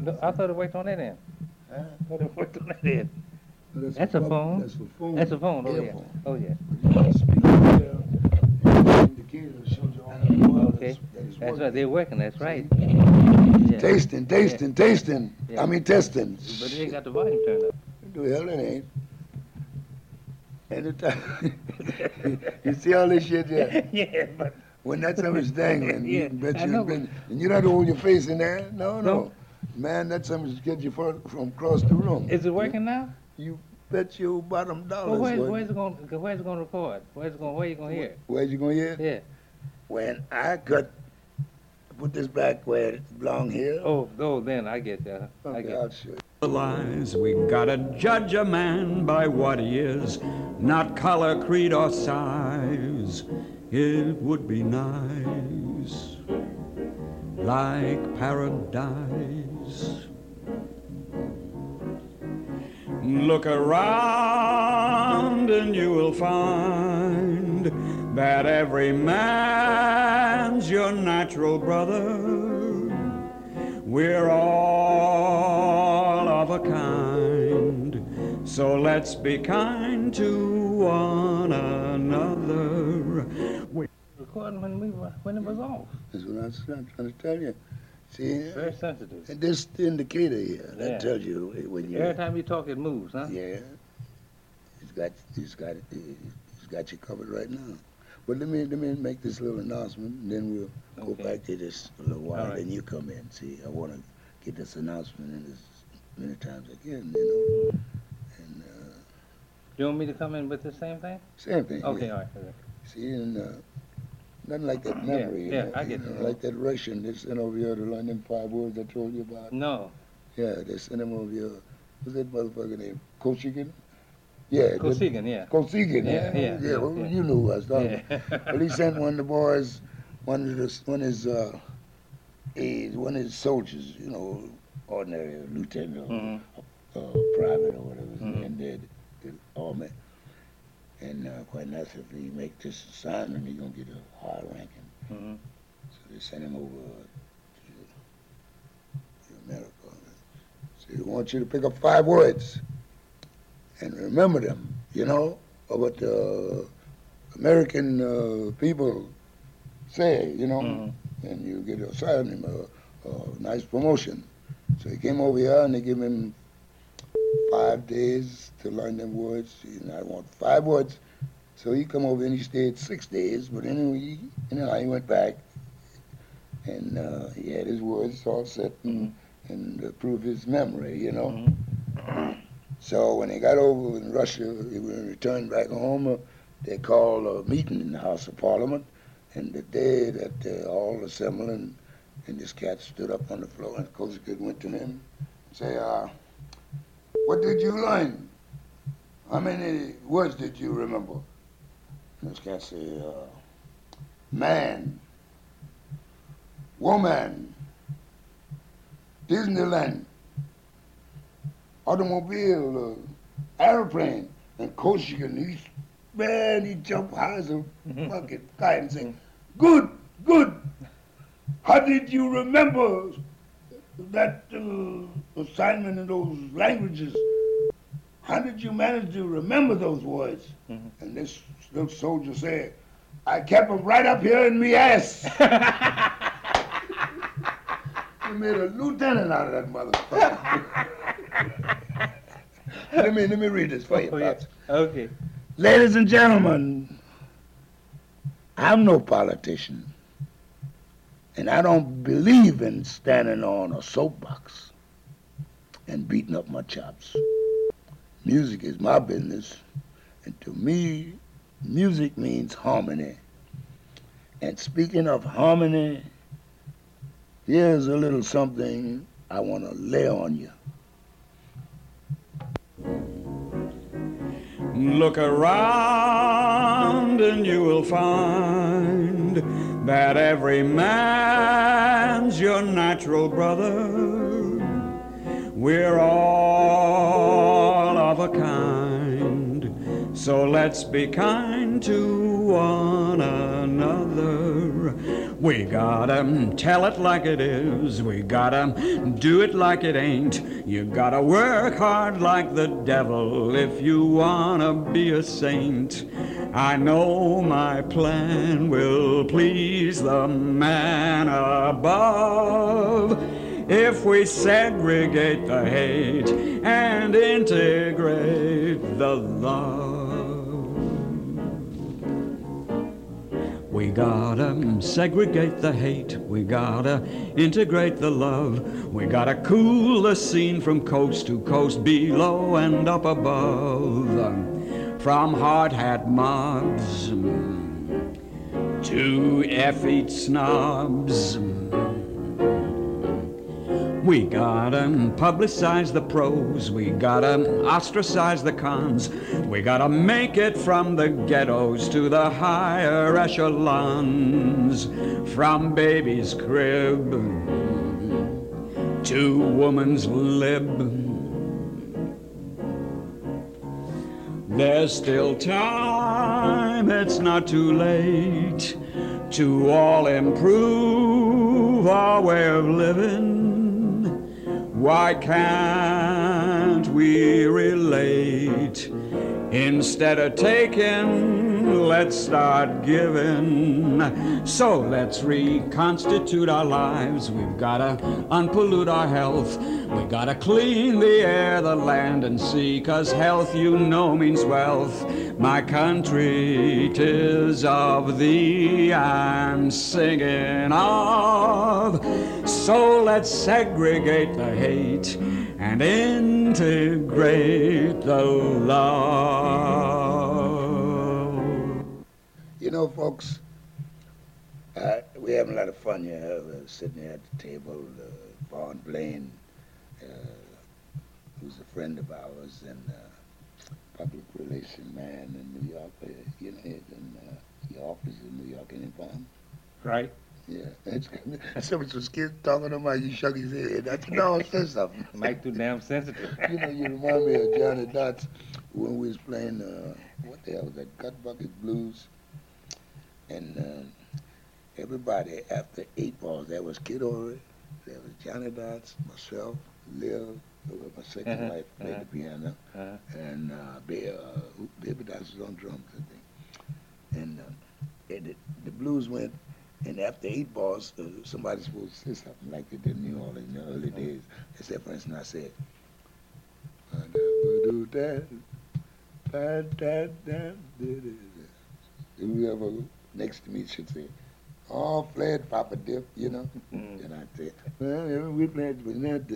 No, I thought it worked on that end. Huh? I thought it worked on that end. No, That's a phone. That's for phone. That's a phone. Oh, yeah. Earphone. Oh, yeah. But you got to speak there, and the indicator shows you all the words Okay. that is That's working. right. They're working. That's right. See? Yeah. Tasting, tasting, tasting. Yeah. I mean testing. But they ain't got the volume turned up. The hell it ain't. Anytime. You see all this shit there? Yeah, but When that something's dangling, Yeah, you can bet I you know. been, and you don't have to hold your face in there. No, no. No. Man, that something's get you from across the room. is it working now? You bet your bottom dollar. Well, where's it going? Where's it going to record? Where you going to hear it? Where's you gonna hear it? Yeah. When I put this back where it belong here. Oh, then I get that. I Okay, get. I'll show you. Lies, we gotta judge a man by what he is, not color, creed, or size. It would be nice, like paradise. Look around and you will find that every man's your natural brother. We're all of a kind, so let's be kind to one another. Recording when it was off. That's what I'm trying to tell you. See, Very sensitive. and this indicator here, that Yeah. tells you when you. Every time you talk, it moves, huh? Yeah, he's got you covered right now. But let me make this little announcement, and then we'll go Okay. back to this a little while. All right. Then you come in. See, I want to get this announcement in as many times as I can. And You want me to come in with the same thing? same thing. Okay, yeah. all right. Okay. See, and nothing like that memory. yeah, I get that. Like that Russian they sent over here to learn them 5 words I told you about. No. Yeah, they sent him over here. What's that motherfucker name? Kosygin? Yeah. Kosygin, yeah. Kosygin, Yeah, yeah, well, yeah. you knew who I was talking Yeah. about. Well, he sent one of the boys, one of his soldiers, ordinary lieutenant Mhm. or private or whatever, Mhm. and the army. And quite naturally, he make this assignment, he's gonna get a high ranking. Mm-hmm. So they sent him over to America. So he wants you to pick up 5 words and remember them, of what the American people say, Mhm. and you get assigned him a nice promotion. So he came over here and they give him 5 days to learn them words. I want 5 words. So he come over and he stayed 6 days, but anyway, he went back and he had his words all set and prove his memory, Mhm. So when they got over in Russia, he returned back home. They called a meeting in the House of Parliament, and the day that they all assembled, and this cat stood up on the floor, and Kosygin went to him and say, what did you learn? How many words did you remember? And this cat said, man, woman, Disneyland, automobile, airplane, and Kosygin, he jumped high as a fucking kite and said, good, good. How did you remember that assignment in those languages? How did you manage to remember those words? Mhm. And this little soldier said, I kept them right up here in me ass. He made a lieutenant out of that motherfucker. let me read this for you, Oh, yeah. Pops. Okay. Ladies and gentlemen, I'm no politician, and I don't believe in standing on a soapbox and beating up my chops. Music is my business, and to me, music means harmony. And speaking of harmony, here's a little something I want to lay on you. Look around and you will find that every man's your natural brother. We're all of a kind, So let's be kind to one another. We gotta tell it like it is. We gotta do it like it ain't. You gotta work hard like the devil if you wanna be a saint. I know my plan will please the man above if we segregate the hate and integrate the love. We gotta segregate the hate, we gotta integrate the love, we gotta cool the scene from coast to coast, below and up above, from hard hat mobs to effete snobs. We gotta publicize the pros, we gotta ostracize the cons, we gotta make it from the ghettos to the higher echelons, from baby's crib to woman's lib. There's still time, it's not too late to all improve our way of living. Why can't we relate? Instead of taking, let's start giving. So let's reconstitute our lives. We've gotta unpollute our health. We gotta clean the air, the land and sea, 'cause health, you know, means wealth. My country, 'tis of thee I'm singing of. So let's segregate the hate and integrate the love. You know, folks, we're having a lot of fun here. We're sitting here at the table. Vaughn Blaine, who's a friend of ours and public relation man in New York. You know, your office in New York, any Vaughn? Right. Yeah, that's good. Somebody was scared talking to him, you shook his head. I said, no, say something. Mike too damn sensitive. You know, you remind me of Johnny Dotts when we was playing, what the hell was that, Gut Bucket Blues? And everybody, after 8 balls, there was Kid Ory, there was Johnny Dotts, myself, Liv, my second wife, played the piano, and Baby Dotts was on drums, I think. And the blues went. And after 8 balls, somebody's supposed to say something like they did in New Orleans in the early days. I said, for instance, I said, I never do that. Whoever next to me should say, oh, fled Papa Dip, you know. And I said, well, we played with that.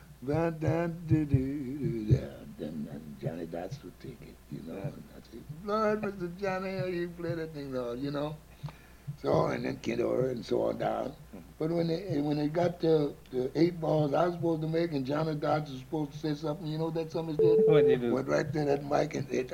Then Johnny Dotts would take it, you know. And I said, Lord, Mr. Johnny, you play that thing, Lord, you know. So, and then Kid Ory and so on down. But when it got to the 8 balls I was supposed to make and Johnny Dodds was supposed to say something, you know what that somebody did? What did he do? Went right there at the mic and said,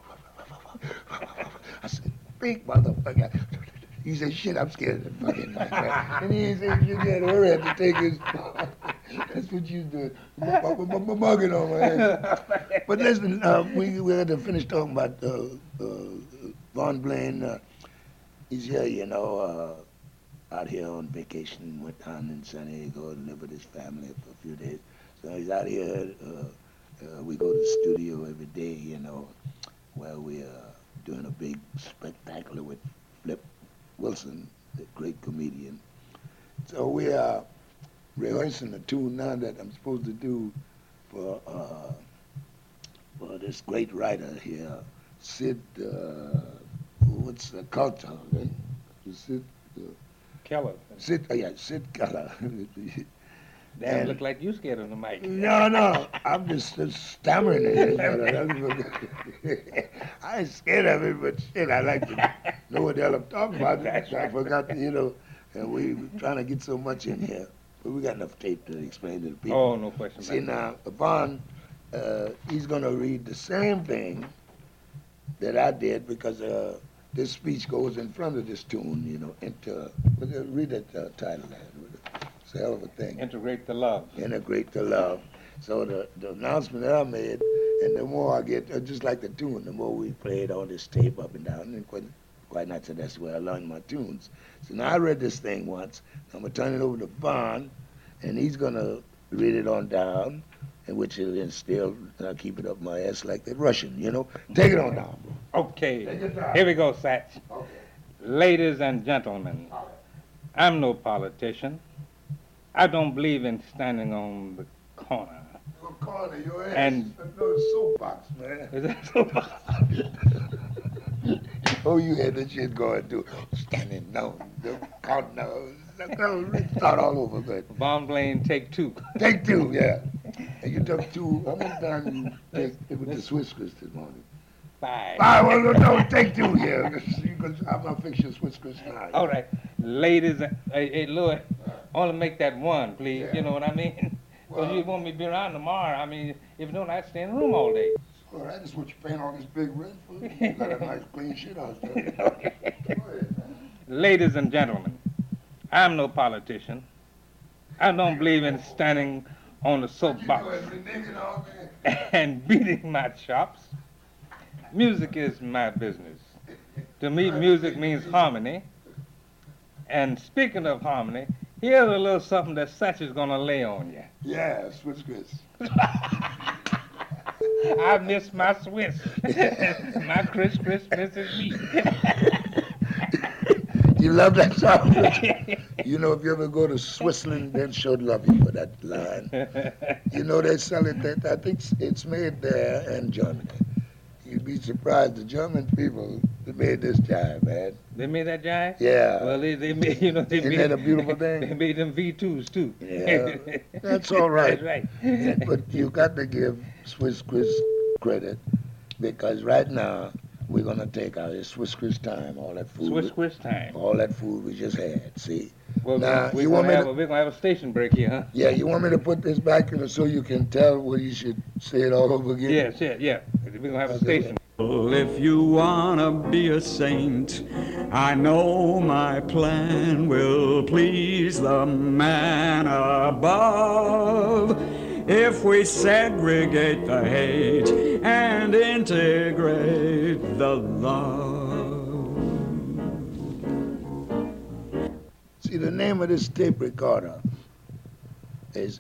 I said, big motherfucker. He said, shit, I'm scared of the fucking mic. And he said, you Kid Ory had to take his... That's what you doing. Mugging on my head. But listen, we had to finish talking about Vaughn Blaine. He's here, you know, out here on vacation, went down in San Diego and lived with his family for a few days. So he's out here. We go to the studio every day, you know, where we are doing a big spectacular with Flip Wilson, the great comedian. So we are rehearsing a tune now that I'm supposed to do for this great writer here, Sid. What's the culture? Right? Sid Keller. Sid Keller. Damn, look like you scared of the mic. No, I'm just stammering it. I ain't scared of it, but shit, I like to know what the hell I'm talking about. So I forgot, you know, and we were trying to get so much in here, but we got enough tape to explain to the people. Oh, no question. See now, Vaughn, he's gonna read the same thing that I did because this speech goes in front of this tune, you know, read that title there. It's a hell of a thing. Integrate the love. Integrate the love. So the announcement that I made And the more I get, just like the tune, the more we play it on this tape up and down, and quite naturally, that's where I learned my tunes. So now I read this thing once. I'm going to turn it over to Vaughn, and he's going to read it on down, in which he'll then still keep it up my ass like the Russian, you know. Take it on down, bro. Okay, Take it down. here we go, Satch. Okay. Ladies and gentlemen, I'm no politician. I don't believe in standing on the corner. Your corner, your ass. And- No soapbox, man. Is that so? Oh, you had that shit going too. Standing down, the corner. Start all over, but Bomb plane, take two. take two, yeah. And you took two. How many times you take it with the Swiss Chris this morning? 5. Well, no, take two, yeah. I'm gonna fix your Swiss Chris now. All right, ladies, hey, Louis, only make that one, please. Yeah. You know what I mean? Because Well- you want me to be around tomorrow. I mean, if you don't, I stay in the room all day. All right, that's what you paying all this big rent for. You got a nice clean shit house there. Go ahead, man. Ladies and gentlemen, I'm no politician. I don't believe in standing on the You soapbox doing, the nigga all day? and beating my chops. Music is my business. To me, music means harmony. And speaking of harmony, here's a little something that Satch is gonna lay on you. Yeah, Swiss Chris. I miss my Swiss. My Chris misses me. You love that song? You know, if you ever go to Switzerland, they sure love you for that line. You know, they sell it, I think it's made there in Germany. You'd be surprised, the German people made this jive, man. They made that jive? Yeah. Well, they made, you know, they Isn't made, that a beautiful thing? They made them V2s too. Yeah, that's all right. That's right. But you got to give Swiss Chris credit, because right now we're gonna take our Swiss Chris time, all that food, Swiss Chris time. all that food we just had. See, Well, Now, we're you want gonna me have to- we're gonna have a station break here, huh? yeah, you want me to put this back in so you can tell what you should say it all over again? Yes, yeah. We're gonna have a Okay. station. Well, if you wanna be a saint, I know my plan will please the man above. If we segregate the hate and integrate the love. See, the name of this tape recorder is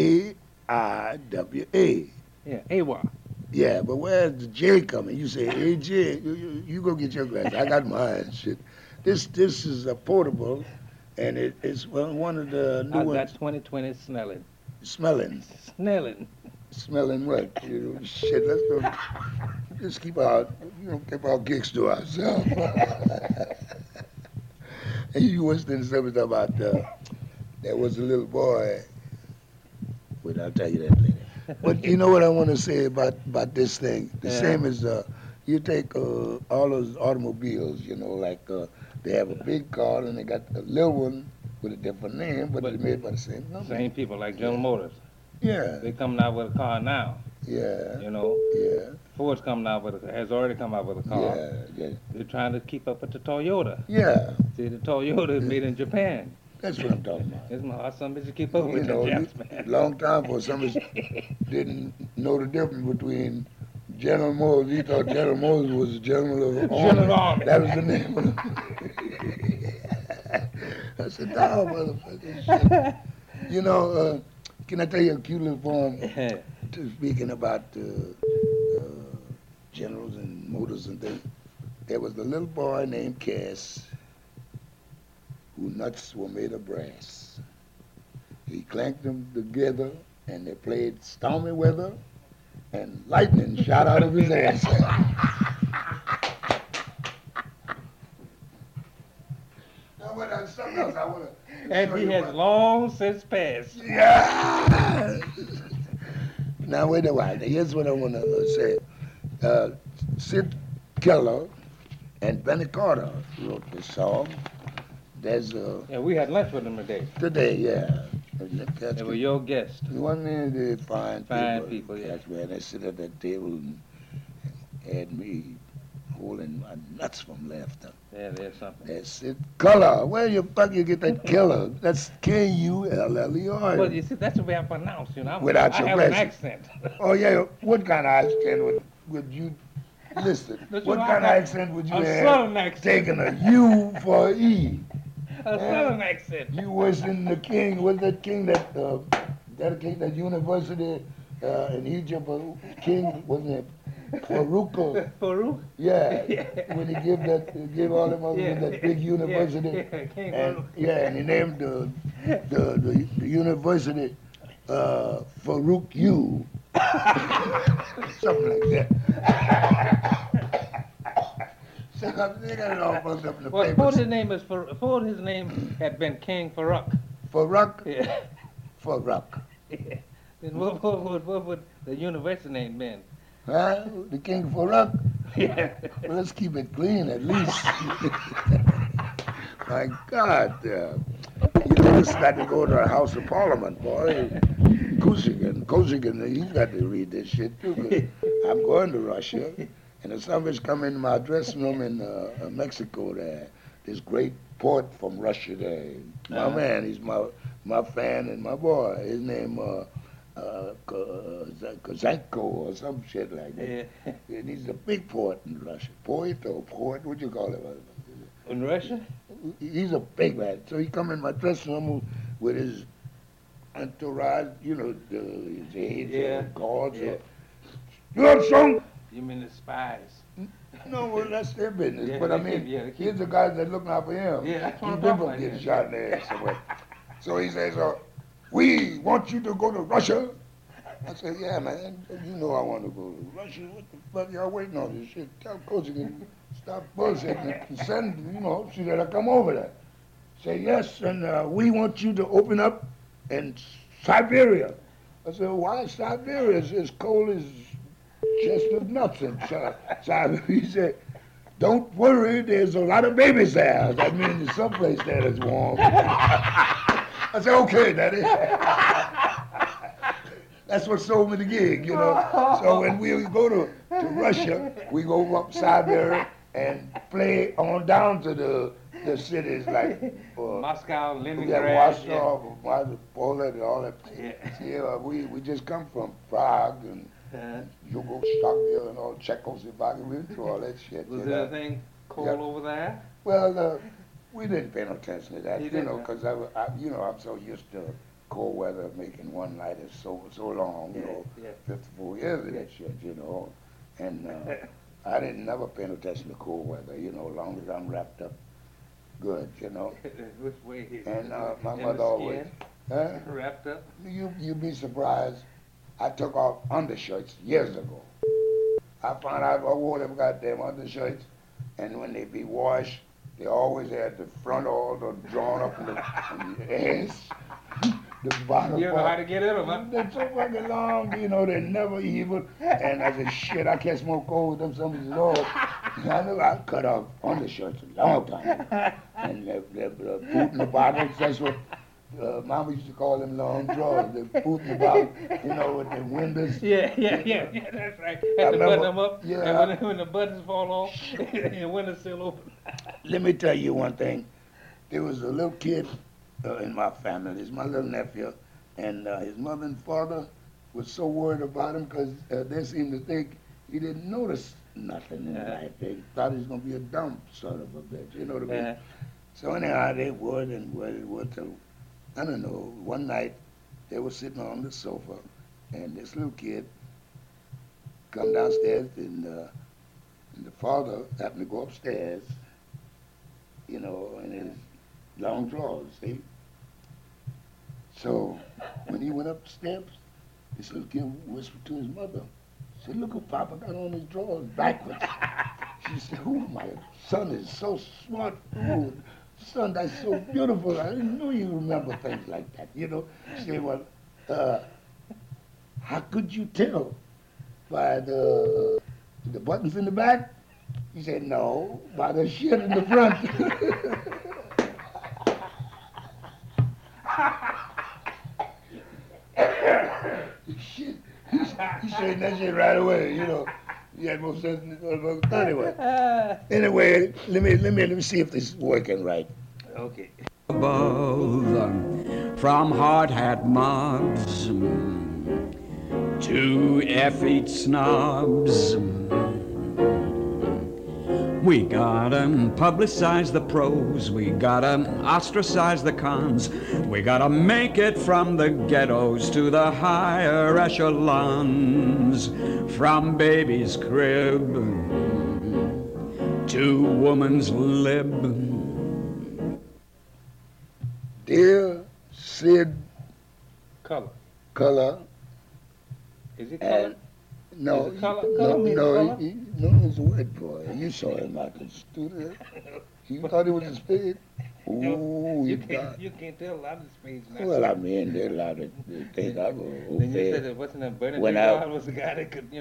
AIWA. Yeah, AWA. Yeah, but where's the J coming? You say AJ. You go get your glass. I got mine. Shit. This is a portable, and it's one of the new I got ones. 2020 Snelling. Smelling what? You know, shit. Let's go. Just keep our gigs to ourselves. And you was saying something about there was a little boy. Wait, I'll tell you that later. But you know what I want to say about this thing? The Yeah. same as you take all those automobiles, you know, like they have a big car and they got a little one with a different name, but it's made by the same company. Same people like General Motors. Yeah, They coming out with a car now. yeah, You know, yeah, Ford's coming out with has already come out with a car. yeah. They're trying to keep up with the Toyota. Yeah, See, the Toyota is made in Japan. that's what I'm talking about. It's my hard some bitch to keep up You with know, the Japs, man. long time ago, somebody didn't know the difference between General Motors. He thought General Motors was the General of the Army. General Army. That was the name of the... I said, no, motherfucker. Shit. You know, can I tell you a cute little poem to speaking about generals and motors and things? There was a little boy named Cass who nuts were made of brass. He clanked them together and they played stormy weather and lightning shot out of his ass. Now, what something else I want to And he has long since passed. Yeah. Now wait a while. Here's what I want to say. Sid Keller and Benny Carter wrote this song. There's Yeah, we had lunch with him today. today, yeah. They were your guests. One of the fine people, yeah. That's where they sit at that table and had me holding my nuts from laughter. Yeah, there's something. That's it. Color. Where the fuck you get that killer? That's K-U-L-L-E-R. Well, you see, that's the way I pronounce, you know. Without I your have an glasses. accent. Oh, yeah. What kind of accent would you listen? Don't you What know, I kind of got accent would you a have? southern accent. Taking a U for an E. A southern accent. You was in the king, was that king that dedicated that university in Egypt, king, wasn't it? Farouk. Farouk? Yeah. When he give all them others Yeah. that big university. Yeah, King And Farouk. and he named the university Farouk U. Something like that. So they got it all buzzed up in the Well, papers. suppose his name is suppose his name had been King Farouk. Farouk? Yeah. Farouk. Yeah. Then what would the university name been? Huh? The King Farouk? Yeah. Well, let's keep it clean at least. My God, you just got to go to the House of Parliament, boy. Kosygin, he's got to read this shit too. 'Cause I'm going to Russia, and if somebody's come into my dressing room in Mexico there, this great poet from Russia there, my man, he's my fan and my boy. His name Kozhenko or some shit like that. Yeah. And he's a big poet in Russia. Poet, what you call it? In Russia? He's a big man. So he come in my dressing room with his entourage, you know, his aides, Yeah. guards. Yeah. You know son? You mean the spies? No, well, that's their business. Yeah, but I they mean, keep- yeah, they keep- he's the guys that looking out for him. Yeah, that's what He's I'm been talking from about, getting yeah. shot in the ass somewhere. So he says, we want you to go to Russia. I said, yeah, man, you know I want to go to Russia. What the fuck y'all waiting on this shit? Tell Coach to stop bullshitting and send, so that I come over there. Say, yes, and we want you to open up in Siberia. I said, why Siberia? It's as cold as chest of nuts in Siberia. He said, don't worry, there's a lot of babies there. That means there's someplace there that's warm. I said, okay, Daddy. That's what sold me the gig, you know. So when we go to Russia, we go up Siberia and play on down to the cities like Moscow, yeah, Leningrad. Warsaw, Poland, and all that. Yeah. See, we just come from Prague and Yugoslavia and all Czechoslovakia. We went through all that shit. Was you know. anything cold Yeah. over there? Well, we didn't pay no attention to that, You you didn't, know, huh? because I'm so used to cold weather, making one night is so long, you know, Yeah. 54 years of that shit, you know, and I didn't never pay no attention to cold weather, you know, as long as I'm wrapped up good, you know. Which way? And my In the mother always, skin? huh? Wrapped up? You'd be surprised. I took off undershirts years ago. I found out I wore them goddamn undershirts, and when they be washed, they always had the front all drawn up in the ass. The bottom You don't know part. how how to get in them, huh? They're so fucking long, you know, they're never even. And I said, shit, I can't smoke cold with them some of these laws. I knew I cut off undershirts a long time. And the boot in the bottoms, that's what Mama used to call them long drawers. The boot in the bottom, you know, with the windows. Yeah, that's right. I Had to button remember- them up, yeah. and when the buttons fall off, your window's still open. Let me tell you one thing. There was a little kid in my family. He's my little nephew. And his mother and father was so worried about him because they seemed to think he didn't notice nothing in life. They thought he was going to be a dumb son of a bitch, you know what I mean? So anyhow, they would till, I don't know, one night they were sitting on the sofa and this little kid come downstairs and the father happened to go upstairs, you know, in his long drawers, see? So when he went up the steps, this little kid whispered to his mother, said, look what Papa got on his drawers backwards. She said, oh, my son is so smart. Oh, son, that's so beautiful. I didn't know you remember things like that, you know. She said, well, how could you tell? By the buttons in the back? He said, no, by the shit in the front. Shit. He straightened that shit right away, you know. You had more sense than this motherfucker. Anyway, let me see if this is working right. Okay. Above, from hard hat mobs to effete snobs. We gotta publicize the pros, we gotta ostracize the cons, we gotta make it from the ghettos to the higher echelons, from baby's crib to woman's lib. Dear Sid Color. Color, Is it color? and no, Is it color? no, Color means no, color? no, it's a white boy. You saw him out the studio. You thought it was a spade? Ooh, You can't tell a lot of the spades now. well, I mean, there are a lot of things I go Then you said that what's in that Bernard When I- Duvall was the guy that could,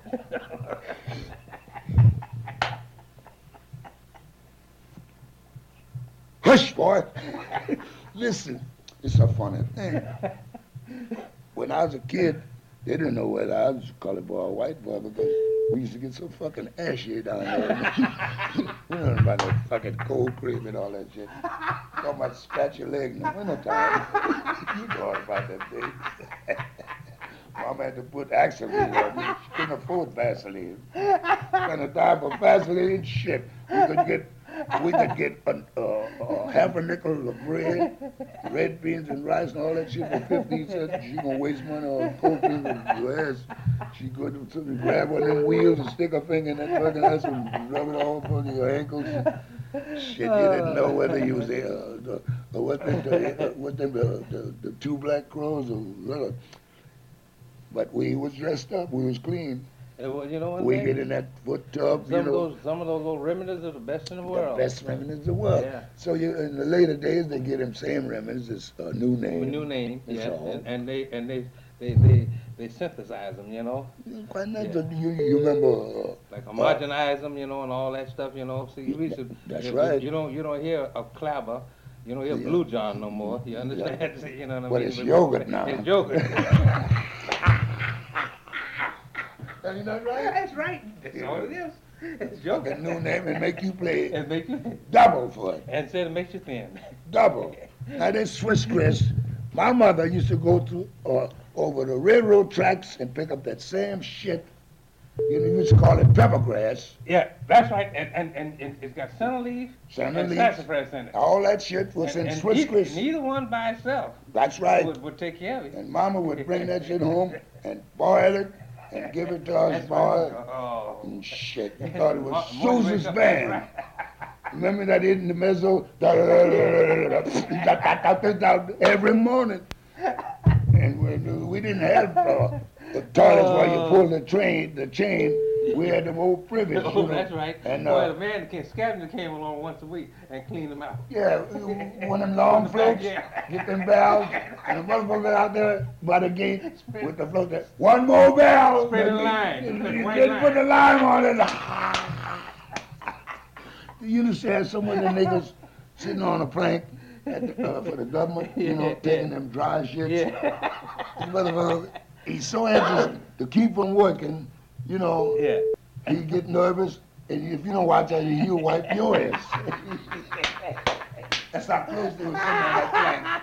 Hush, boy. Listen, it's a funny thing. When I was a kid, they didn't know whether I was a colored boy or white boy because we used to get so fucking ashy down there. You know about that fucking cold cream and all that shit. Talking about scratch your leg in the wintertime. You know about that thing. Mama had to put Axolene on me. She couldn't afford Vaseline. Spent a dime for Vaseline, shit. We could get half a nickel of bread, red beans and rice and all that shit for 15 cents. She gonna waste money on cold cream and your ass. She go to grab one of them wheels and stick her finger in that fucking ass and rub it all over your ankles. Shit, you didn't know whether you was the two black crows or but we was dressed up, we was clean. Well, you know what? We get in that foot tub, Some of those old remedies are the best in the world. The best remedies in the world. Yeah. So in the later days, they get them same remedies, it's a new name. A new name, That's yeah, all. and they synthesize them, Quite nice. Yeah. You remember? like homogenize them, and all that stuff, See, we used to. That's right. You don't hear of clabber, you don't hear Blue John no more. You understand? You know what I mean? But it's yogurt now. It's yogurt. Are you not right? That's right. That's all it is. It's A yogurt. new name and make you play And make you double for it. and said it makes you thin. Double. Now this Swiss Chris, my mother used to go to over the railroad tracks and pick up that same shit. You used to call it peppergrass. Yeah, that's right. And it's got center leaf Center and leaf. sassafras in it. All that shit was in Swiss Chris. Neither one by itself That's right. would take care of it. And Mama would bring that shit home and boil it and give it to us That's boiled. right. Oh. And shit, you thought it was Mo- Susan's Mo- band. Remember that in the mezzo? Every morning. And we didn't have the toilets where you pull the chain. We had them old privates. Oh, that's right. And, Boy, the man, scavenger came along once a week and cleaned them out. yeah, one of them long floats, Yeah. get them valves, and the motherfucker out there by the gate with the float there. One more valve! Spread the line. You Put the white didn't put the lime on it. You used to have some of the niggas sitting on a plank for the government, taking them dry shits. Yeah. This motherfucker, he's so anxious to keep from working, Yeah. he get nervous, and if you don't watch out, he'll wipe your ass. That's how close they were sitting on that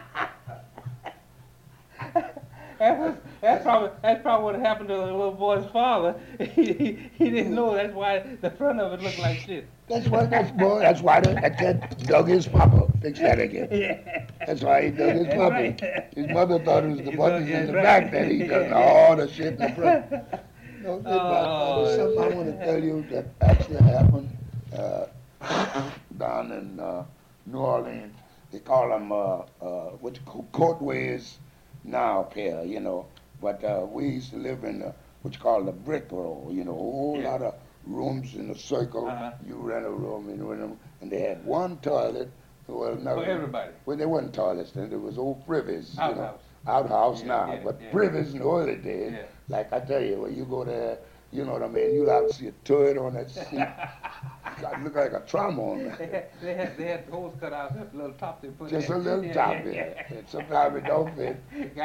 plank. That's probably what happened to the little boy's father. He didn't know that's why the front of it looked like shit. That's why that cat dug his papa. Fix that again. Yeah. That's why he dug his That's papa. right. His mother thought it was the buttons in the That's back right. that he done all the shit in the front. No, Oh, there's something I want to tell you that actually happened down in New Orleans. They call them courtways now up here, But we used to live in what you call the brick row, a whole lot of rooms in a circle. Uh-huh. You rent a room, and they had one toilet. Well, no, For everybody. Well, there wasn't toilets then. There was old privies. Outhouse. Outhouse Yeah, now, yeah, but yeah. privies in the early days. Yeah. Like I tell you, when you go there, you know what I mean. You have to see a turd on that seat. God, look like a trombone. They had holes cut out, just a little top they put Just in. a little top there. And sometimes it don't fit.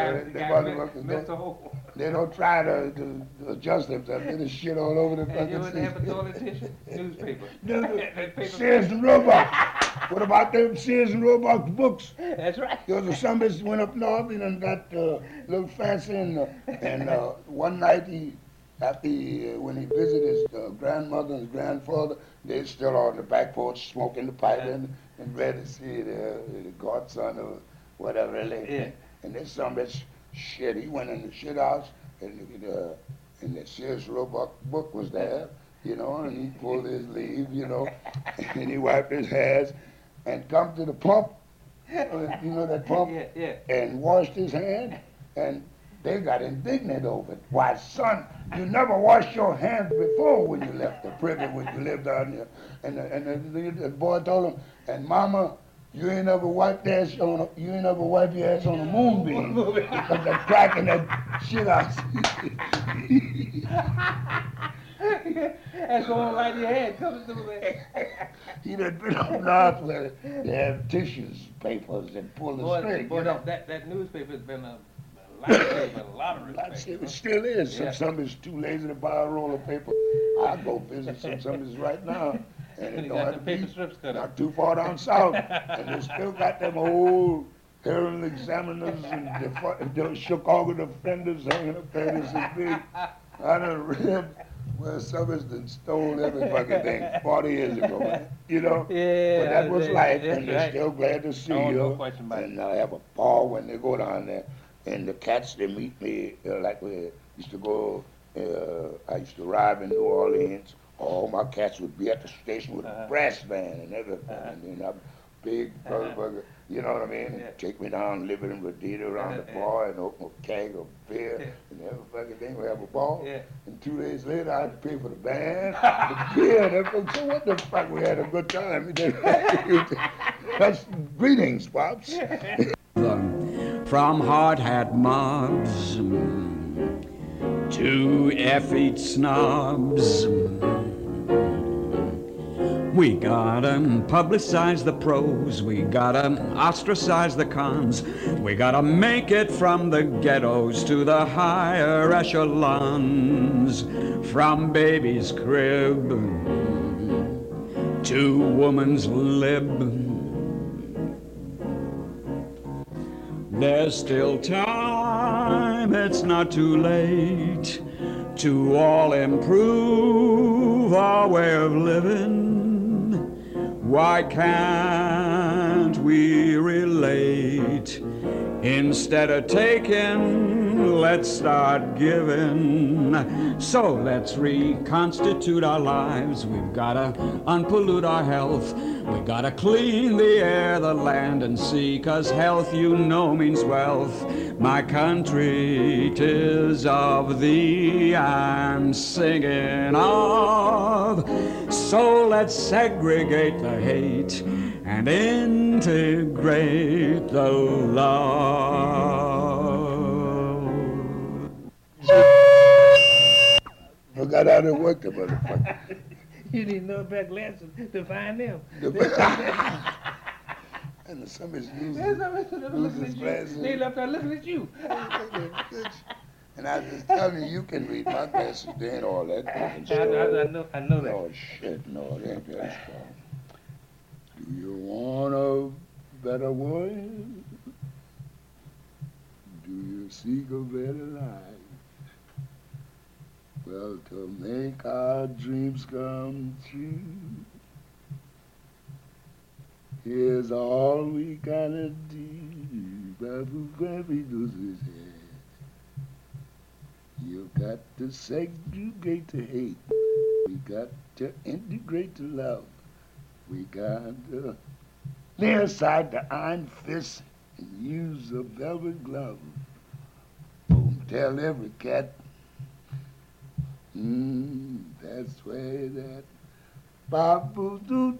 They don't try to adjust themselves. They just shit all over the fucking You wouldn't have a toilet tissue? Newspaper. Sears and Roebuck. What about them Sears and Roebuck books? That's right. There was somebody went up north and got a little fancy, and one night when he visited his grandmother and his grandfather, they still on the back porch smoking the pipe and ready to see the godson or whatever. And this some bitch shit. He went in the shit house and the Sears Roebuck book was there, and he pulled his sleeve, and he wiped his hands and come to the pump, that pump, and washed his hand, and they got indignant over it. Why, son, you never washed your hands before when you left the privy, when you lived down there. And the boy told him, and Mama, you ain't ever wiped your ass on a moonbeam because they're cracking that shit out. That's going right in your head, coming through there. He done been up north where they have tissues, papers, and pull the string. Boy, that newspaper's been a lot of respect. It still is. Somebody's too lazy to buy a roll of paper. I go visit somebody's right now. And it don't have to be not too far down south. And they still got them old Herald Examiners and the Chicago Defenders hanging up there. This is big. I done read where somebody's done stole every fucking thing 40 years ago. Yeah, but that was life, and they're right. still glad to see you. No question about and I have a ball when they go down there. And the cats, they meet me like we used to go, I used to ride in New Orleans. All my cats would be at the station with a brass band and everything. And I'm big brother, you know what I mean? Yeah. Take me down, live in Rodita around the bar and open a keg of beer and every fucking thing. We have a ball. Yeah. And 2 days later, I had to pay for the band, the beer, and everything. So what the fuck? We had a good time. That's greetings, Pops. From hard hat mobs to effete snobs, we gotta publicize the pros, we gotta ostracize the cons, we gotta make it from the ghettos to the higher echelons, from baby's crib to woman's lib. There's still time, it's not too late to all improve our way of living. Why can't we relate? Instead of taking, let's start giving. So let's reconstitute our lives. We've gotta unpollute our health. We gotta clean the air, the land, and sea, 'cause health, means wealth. My country, 'tis of thee I'm singing of. So let's segregate the hate and integrate the love. Forgot how to work the motherfucker. You need no better glasses to find them. And somebody's losing his glasses. They left out looking at you. And I was just telling you can read my glasses. They ain't all that. I know that. Oh, shit, no, they ain't that strong. Do you want a better world? Do you seek a better life? Well, to make our dreams come true, here's all we gotta do. You got to segregate the hate. We got to integrate the love. We got to lay aside the iron fist and use a velvet glove. Boom, tell every cat. That's where that Babu do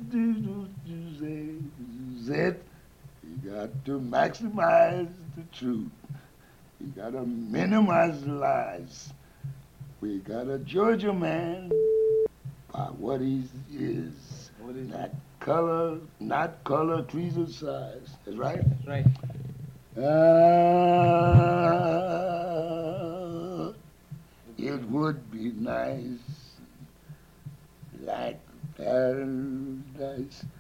it. You got to maximize the truth. You got to minimize the lies. We got to judge a man by what he is. What is Not it? color, not color, trees of size. That's right. That's right. It would be nice, like paradise.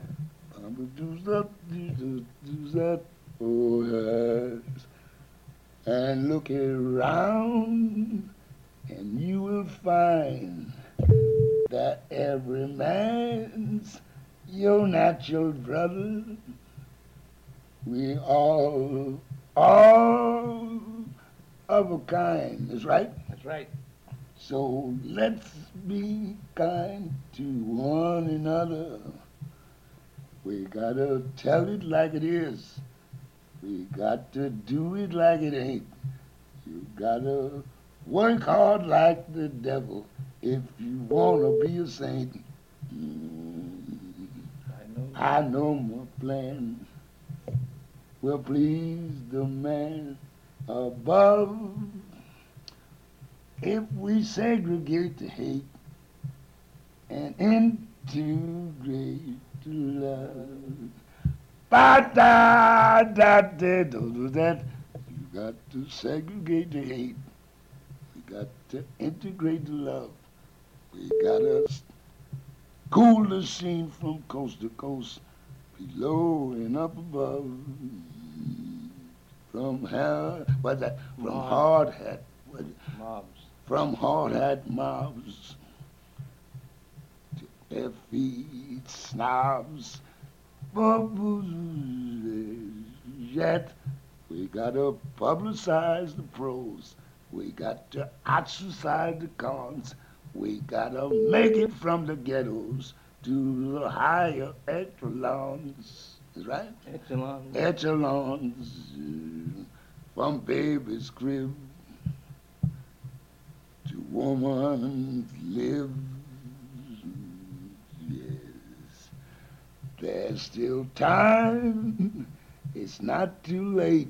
Oh, yes. And look around, and you will find that every man's your natural brother. We all of a kind. That's right. That's right. So let's be kind to one another. We gotta tell it like it is. We got to do it like it ain't. You gotta work hard like the devil if you wanna be a saint. I know my plan will please the man above if we segregate the hate and integrate the love. Do that. You got to segregate the hate. We got to integrate the love. We gotta cool the scene from coast to coast, below and up above. From hell, what's that? From hard hat, Mobs. from hard hat mobs to their feet snobs. Yet we gotta publicize the pros. We got to ostracize the cons. We gotta make it from the ghettos to the higher echelons. Is right? Echelon. Echelons. From baby's crib to woman's live. Yes. There's still time. It's not too late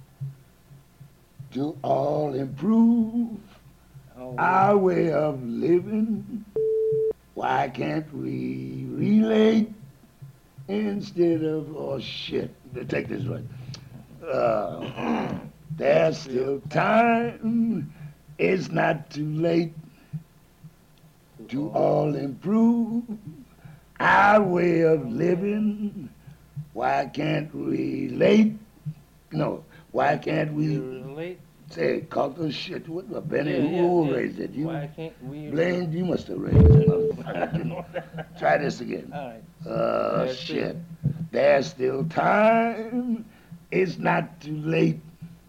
to all improve our way of living. Why can't we relate instead of, oh shit, take this one. There's still time. It's not too late to all improve our way of living. Why can't we relate? No, why can't we relate? Say, call the shit. What the Benny? Who raised it? You? Why can't we? Blaine, you must have raised it. Try this again. All right. Shit. There's still time. It's not too late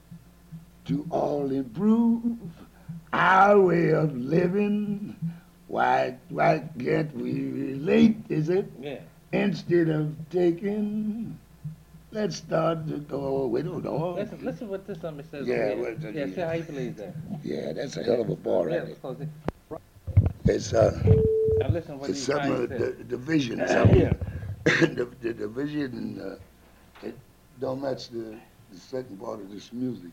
to all improve our way of living. Why can't we relate? Is it? Yeah. Instead of taking. Let's start the door. We don't know. Listen what this somebody says. Yeah, see how he plays that. Yeah, that's a hell of a ball right there. Close it. It's Now listen what it's he something finally the says. division. Yeah. the division it don't match the second part of this music.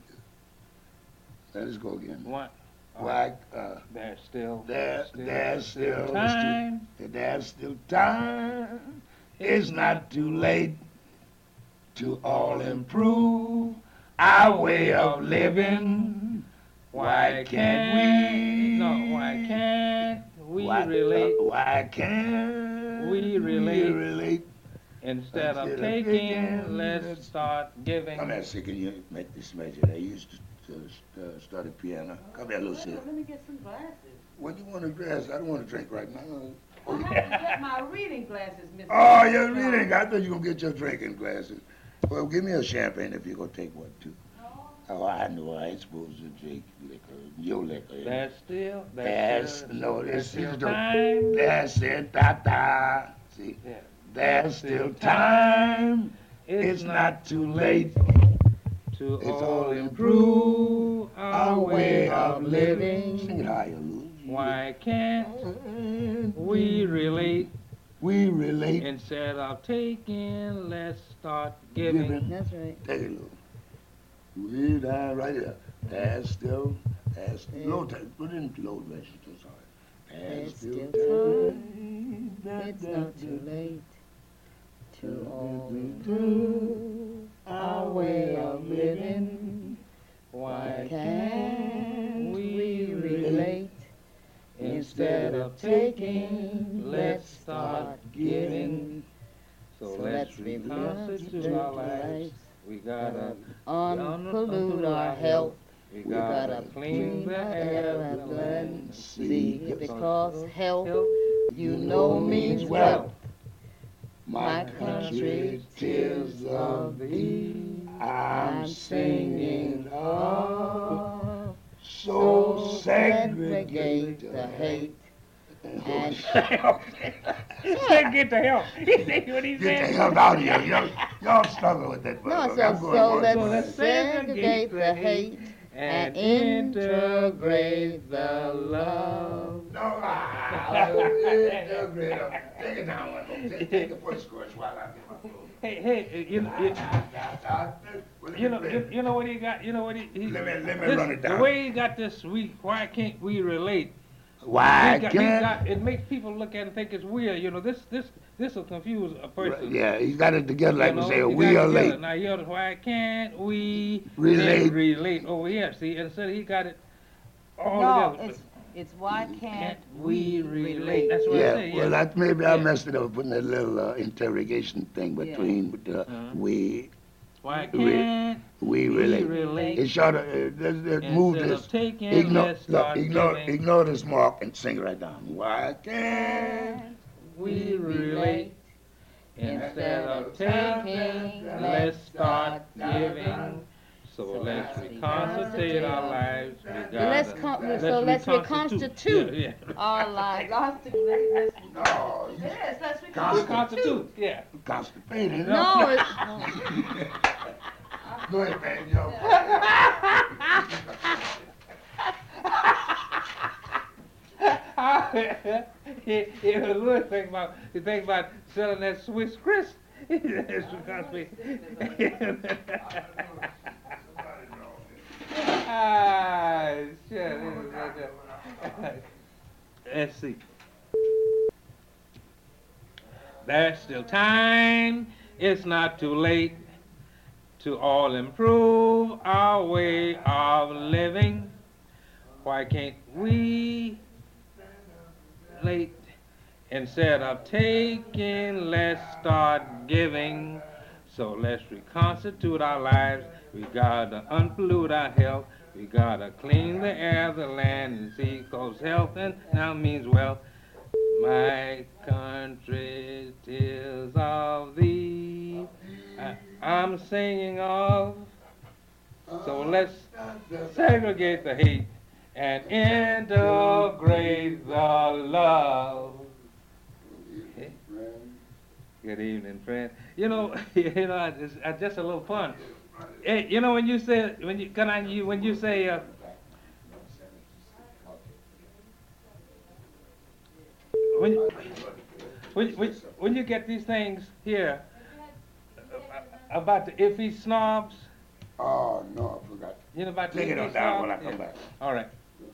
Let's go again. What? Why? There's still There's still time. There's still time. It's not too late to all improve our way of living. Why can't we? No, why can't we relate? Why can't we relate? Instead of Instead of taking, taking, let's start giving. Come here, see, can you make this measure? I used to start a piano. Come here, Lucy. Let me get some glasses. What do you want to dress? I don't want to drink right now. I have to get my reading glasses, Mr. Oh, your reading. I thought you were going to get your drinking glasses. Well, give me a champagne if you're going to take one, too. Oh, I know. I ain't supposed to drink liquor. Your liquor. There's still There's still still time. There's da. See? Yeah. There's still time. It's not too late. To It's all improve our way of Sing living. it higher, Lou. Why can't we relate? We relate. Instead of taking, let's start giving. That's right. Take it, Lou. Way down right there. There's still low. Put it in low register. Sorry. There's still time. It's not too late to all improve our way of living. Why can't we relate? Instead of taking, let's start giving. So let's reconstitute our lives. We gotta Unpollute our health. We We gotta gotta clean the air and land. see, because health, you know, means wealth. My country, tears of thee, I'm singing of. So segregate the hate and Get the help. What he Get the said. hell out of here. Y'all struggle with that. no, brother. I'm so, going so one let's more. segregate the hate and integrate the love. No, integrate them. Take it down one more. Take the first course while I get my food. Hey, you know what he got? You know what he Let me this- run it The down. way he got this week, why can't we relate? Why He can't? got, it makes people look at it and think it's weird. You know, this will confuse a person. Yeah, he got it together like You we know, say. he We got are it together. late. Now, you know, why can't we Relate. relate over here? See, instead he got it all No, together. it's why can't we relate? That's what I Yeah, say. well, Yeah. that maybe I Yeah. messed it up putting that little interrogation thing between we Why Re- can't we we relate. relate? It should move Instead this. of taking, Ignore, let's look, start ignore, giving. ignore this mark and sing right down. Why can't We relate. Instead of taking, let's start giving. So let's reconstitute our lives. Let's reconstitute Yeah, our lives. Constitute. No, you Yes, let's yeah. Reconstitute. Yeah. constipated. No, it's, Go ahead, man. Yo. Yeah, Louis think about selling that Swiss Chris. It's ah, shit. Let's see. There's still time. It's not too late to all improve our way of living. Why can't we late? Instead of taking, let's start giving. So let's reconstitute our lives. We gotta unpollute our health. We gotta clean the air, the land, and sea, 'cause health and now means wealth. My country, tears of thee, I'm singing of. So let's segregate the hate and integrate the love. Good evening, friend. You know, it's just a little fun. Hey, you know when you say when you say when you get these things here about the iffy snobs. Oh, no, I forgot. You know about the Take it iffy on down when I snobs? come back. All right.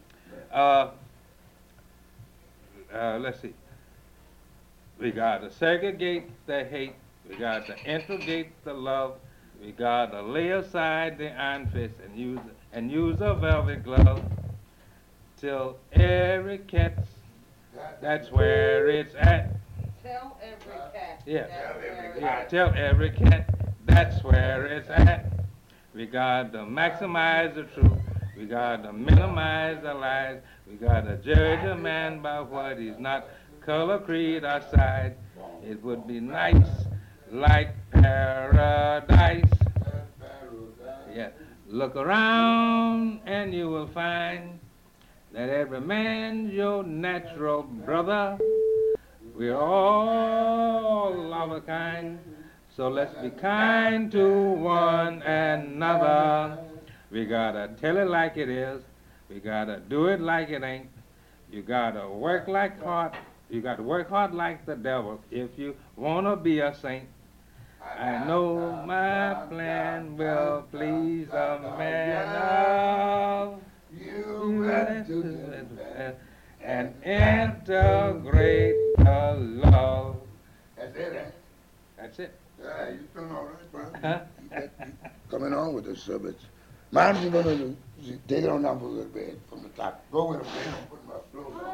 Let's see. We gotta segregate the hate. We gotta integrate the love. We gotta lay aside the iron fist and use a velvet glove till every cat's. That's where it's at. Tell every cat. Yeah. That's where Yeah, it's tell every cat that's where it's at. We gotta maximize the truth. We gotta minimize the lies. We gotta judge a man by what he's not. Color, creed, or side. It would be nice, like paradise. Yeah. Look around and you will find that every man's your natural brother. We're all of a kind. So let's be kind to one another. We gotta tell it like it is. We gotta do it like it ain't. You gotta work like hard. You gotta work hard like the devil if you wanna be a saint. I know my plan will please a man of You got to and integrate the love. That's it, eh? That's it. Yeah, you doing all right, bro. Huh? Coming on with this subject. Mine's gonna do, take it on down for a little bit from the top. Go with them, man. I'm putting my clothes on.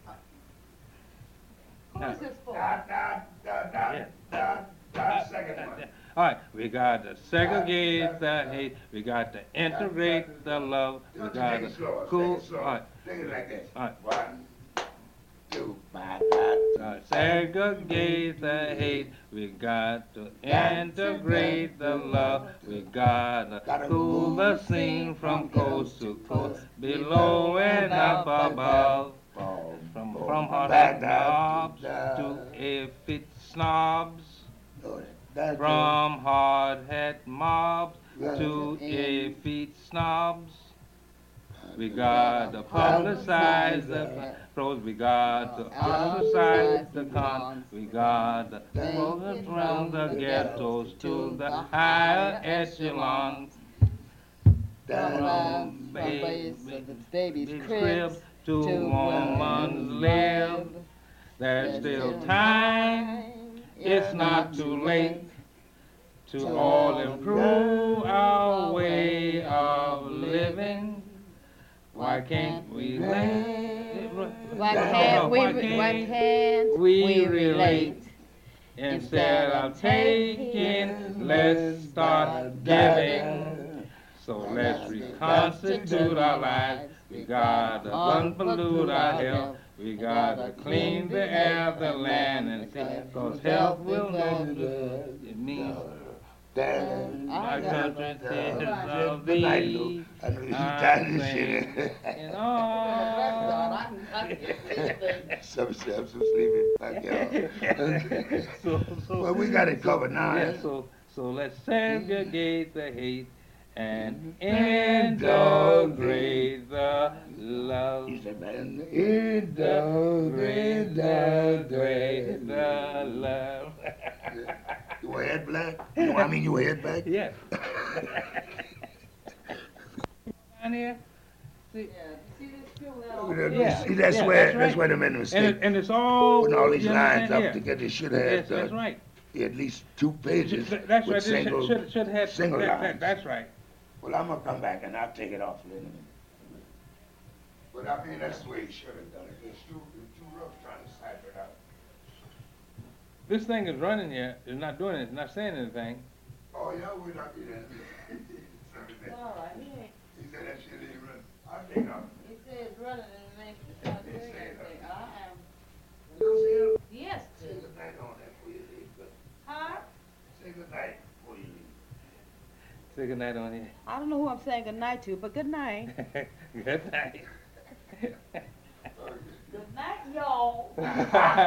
Who's this for? Second one. All right, we got to segregate the hate. We got to integrate the love. We got Take to it slow. cool. Take it slow. All right, Take it like this. all right. 1, 2, Segregate the hate. We got to integrate the love. We got to cool the scene from coast to coast, below and up above. From hard hat knobs to a-fit snobs. From hard hat mobs to a-feet snobs. We got to publicize the pros, we got to publicize the cons, we got to focus from the ghettos to the higher echelons. From baby's crib to woman's lib. There's still time, it's not too late to all improve our way of living. Why can't we Why can't we relate? Instead of taking, let's start giving. So let's reconstitute our lives. We gotta unpollute our health. We gotta clean the air, the land, and sea. Cause health will no good. It means my country says of thee. I know you tired of this shit. And all. Some sleeping back, y'all. Well, we got it covered now. Yeah, so let's segregate the hate and integrate the love. He said, man, integrate the love. You were head black? No, I mean you were head back? Yes. Down here. See? Yeah. See, that's where the men mistake. And it's all Putting all these lines up yeah. together, should have Yes, that's right. at least 2 pages That's with right. single, Should have single lines. That's right. Well, I'm gonna come back and I'll take it off in a minute. But I mean, that's the way he should have done it. It's too rough trying to cipher it out. This thing is running here. It's not doing it. It's not saying anything. Oh, yeah, we're not doing that. All right, he He said that shit ain't running. I'll take it off. said it's running and it ain't not doing anything. I am. Lucille, Yes, say too. good night on that before you leave. But Huh? say good night before you leave. Say good night on here. I don't know who I'm saying good night to, but good night. Good night. Good night, y'all. Okay, I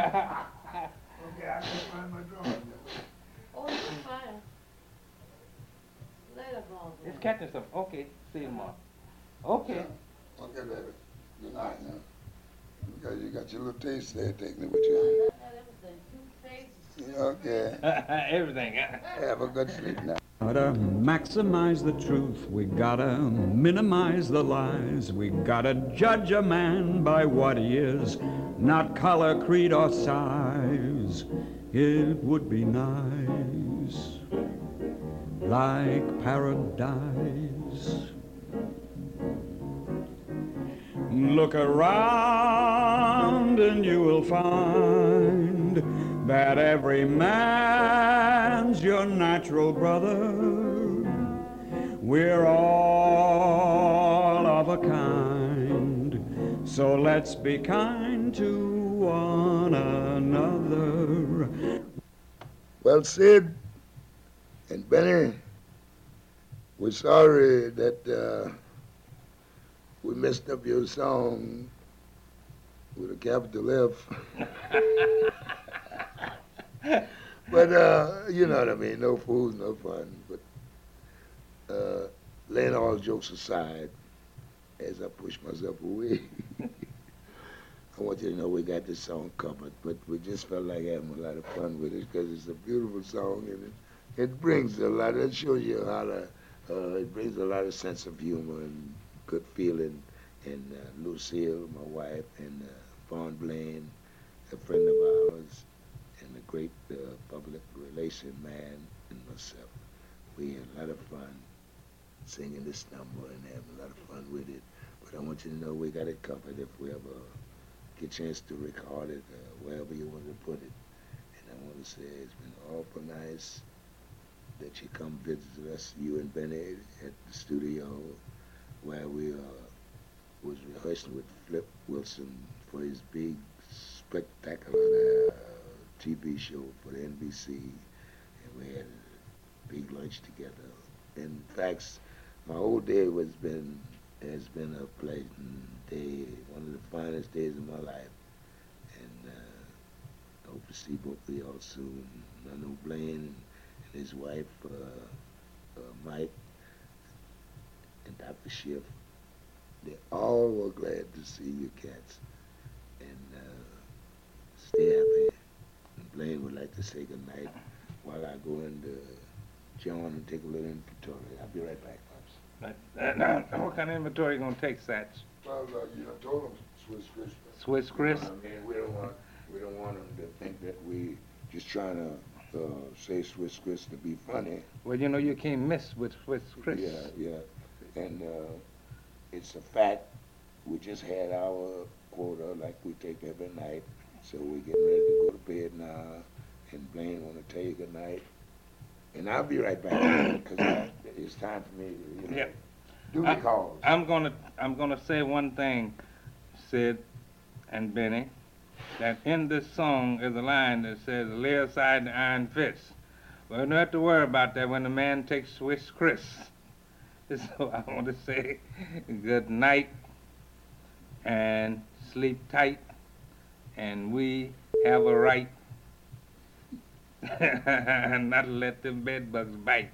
can find my drawing. Oh, you're fine. Later, Bones. It's catching something. Okay. See you tomorrow. Okay. Okay, baby. Good night now. You got your little taste there. Take me with you. Okay. Everything. Have a good sleep now. Gotta maximize the truth, we gotta minimize the lies, we gotta judge a man by what he is, not color, creed, or size. It would be nice, like paradise. Look around and you will find that every man's your natural brother. We're all of a kind, so let's be kind to one another. Well, Sid and Benny, we're sorry that we messed up your song with a capital F. But, you know what I mean, no fools, no fun. But laying all jokes aside, as I push myself away, I want you to know we got this song covered, but we just felt like having a lot of fun with it because it's a beautiful song and it brings a lot, it shows you how to, it brings a lot of sense of humor and good feeling. And Lucille, my wife, and Vaughn Blaine, a friend of ours, and a great public relation man, and myself. We had a lot of fun singing this number and having a lot of fun with it. But I want you to know we got it covered if we ever get a chance to record it, wherever you want to put it. And I want to say it's been awful nice that you come visit us, you and Benny, at the studio where we was rehearsing with Flip Wilson for his big, spectacular TV show for the NBC. And we had a big lunch together. In fact, my whole day has been a pleasant day, one of the finest days of my life. And I hope to see both of y'all soon. I know Blaine and his wife, Mike, and Dr. Schiff, they all were glad to see you cats. And stay happy. And Blaine would like to say good night while I go into John and take a little inventory. I'll be right back, Pops. What kind of inventory you gonna take, Satch? Well, I told him Swiss Chris. Swiss Chris? I mean, we don't want him to think that we just trying to say Swiss Chris to be funny. Well, you know you can't miss with Swiss Chris. Yeah. And it's a fact. We just had our quota like we take every night. So we're getting ready to go to bed now. And Blaine want to tell you good night. And I'll be right back because it's time for me to, do the calls. I'm gonna say one thing, Sid and Benny, that in this song is a line that says, "Lay aside the iron fist." Well, you don't have to worry about that when the man takes Swiss Chris. So I want to say good night and sleep tight, and we have a right not to let them bed bugs bite.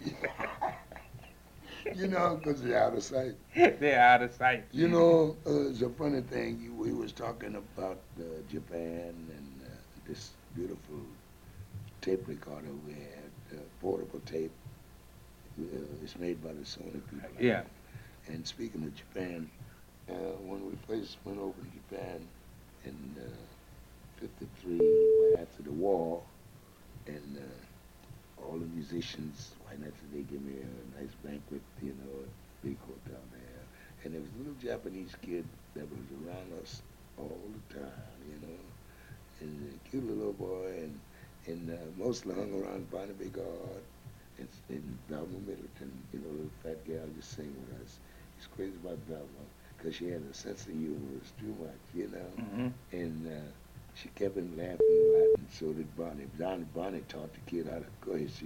Because they're out of sight. They're out of sight. It's a funny thing. We was talking about Japan and this beautiful tape recorder we had, portable tape. It's made by the Sony people. Yeah. And speaking of Japan, when we first went over to Japan in '53, right after the war, and all the musicians, right after they give me a nice banquet, a big hotel there. And there was a little Japanese kid that was around us all the time, and a cute little boy, and mostly hung around Barnaby God and Velma Middleton, little fat gal just sing with us. He's crazy about Velma because she had a sense of humor, it was too much, Mm-hmm. And she kept him laughing a lot, and so did Bonnie. Bonnie taught the kid how to curse,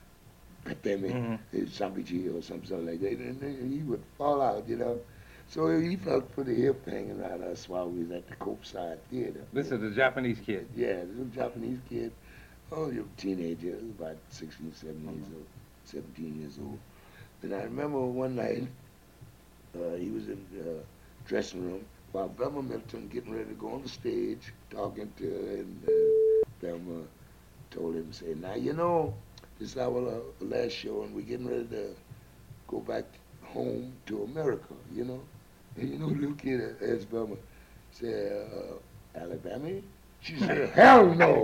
Sambichi or something like that, and he would fall out, So he felt pretty hip hanging around us while we was at the Copeside Theater. This is the Japanese kid. Yeah, the little Japanese kid, you're a teenager, about 16, 17 years old. And I remember one night, he was in the dressing room while Velma Middleton getting ready to go on the stage, talking to her, and Velma told him, say, now, this is our last show, and we're getting ready to go back home to America, And the little kid asked Velma, said, Alabama? She said, hell no!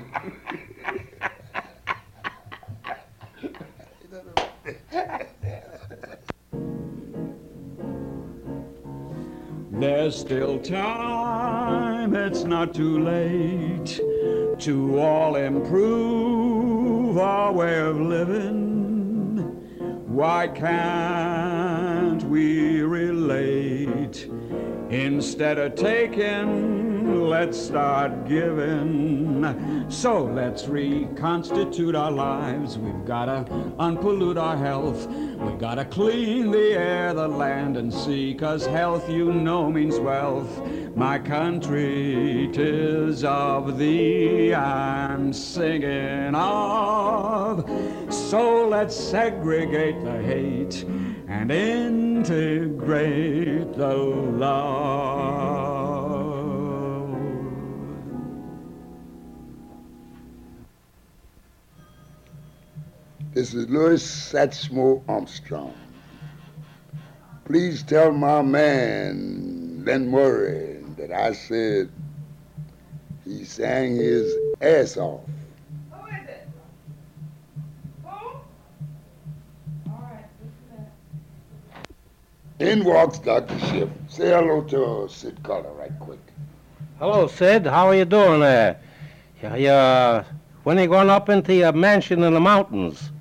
There's still time, it's not too late to all improve our way of living. Why can't we relate? Instead of taking, let's start giving. So let's reconstitute our lives. We've gotta unpollute our health. We gotta clean the air, the land and sea, 'cause health, means wealth. My country, 'tis of thee I'm singing of. So let's segregate the hate and integrate the love. This is Louis Satchmo Armstrong. Please tell my man, Len Murray, that I said He sang his ass off. Who is it? Who? All right, listen to that. In walks Dr. Schiff. Say hello to Sid Color right quick. Hello, Sid. How are you doing there? When are you going up into your mansion in the mountains?